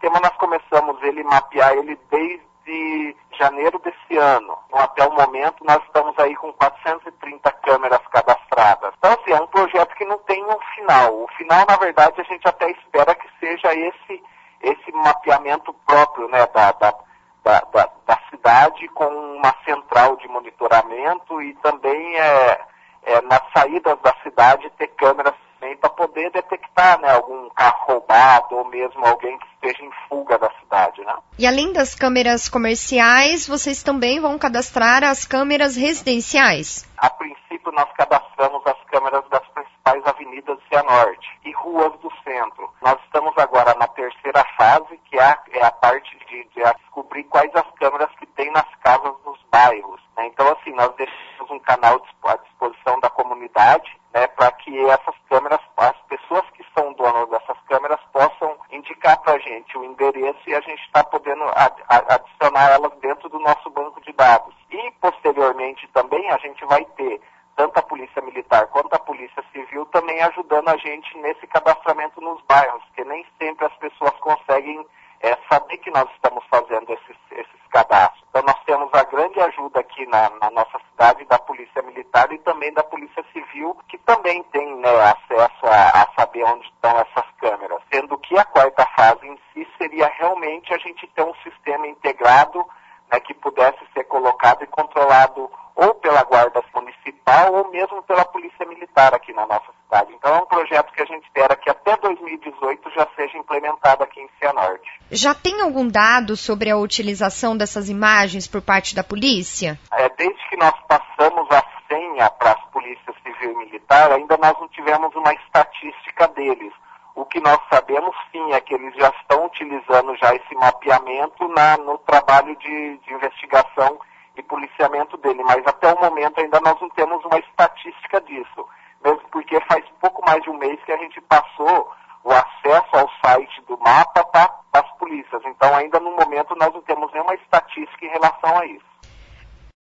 sistema nós começamos mapear ele desde janeiro desse ano. Então, até o momento nós estamos aí com 430 câmeras cadastradas. Então, assim, é um projeto que não tem um final. O final, na verdade, a gente até espera que seja esse mapeamento próprio, né, da cidade, com uma central de monitoramento e também nas saídas da cidade ter câmeras também para poder detectar, né, algum carro roubado ou mesmo alguém que esteja em fuga da cidade, né? E além das câmeras comerciais, vocês também vão cadastrar as câmeras residenciais? A princípio nós cadastramos as câmeras das principais avenidas de Cianorte e ruas do centro. Nós estamos agora na terceira fase, que é a parte de descobrir quais as câmeras que tem nas casas dos bairros, né? Então, assim, nós deixamos um canal à disposição da comunidade, né, para que essas câmeras, as pessoas que são donas dessas câmeras possam indicar para a gente o endereço e a gente está podendo adicionar elas dentro do nosso banco de dados. E, posteriormente, também a gente vai ter tanto a Polícia Militar quanto a Polícia Civil também ajudando a gente nesse cadastramento nos bairros, porque nem sempre as pessoas conseguem saber que nós estamos fazendo esses cadastros. Então nós temos a grande ajuda aqui na nossa cidade da Polícia Militar e também da Polícia Civil, que também tem, né, acesso a saber onde estão essas câmeras. Sendo que a quarta fase em si seria realmente a gente ter um sistema integrado, né, que pudesse ser colocado e controlado ou pela Guarda Municipal ou mesmo pela Polícia Militar aqui na nossa cidade. Então é um projeto que a gente espera que até 2018 já seja implementado aqui em Cianorte. Já tem algum dado sobre a utilização dessas imagens por parte da polícia? Desde que nós passamos a senha para as polícias civil e militar, ainda nós não tivemos uma estatística deles. O que nós sabemos, sim, é que eles já estão utilizando já esse mapeamento no trabalho de investigação e policiamento dele, mas até o momento ainda nós não temos uma estatística disso, mesmo porque faz pouco mais de um mês que a gente passou o acesso ao site do mapa para as polícias, então ainda no momento nós não temos nenhuma estatística em relação a isso.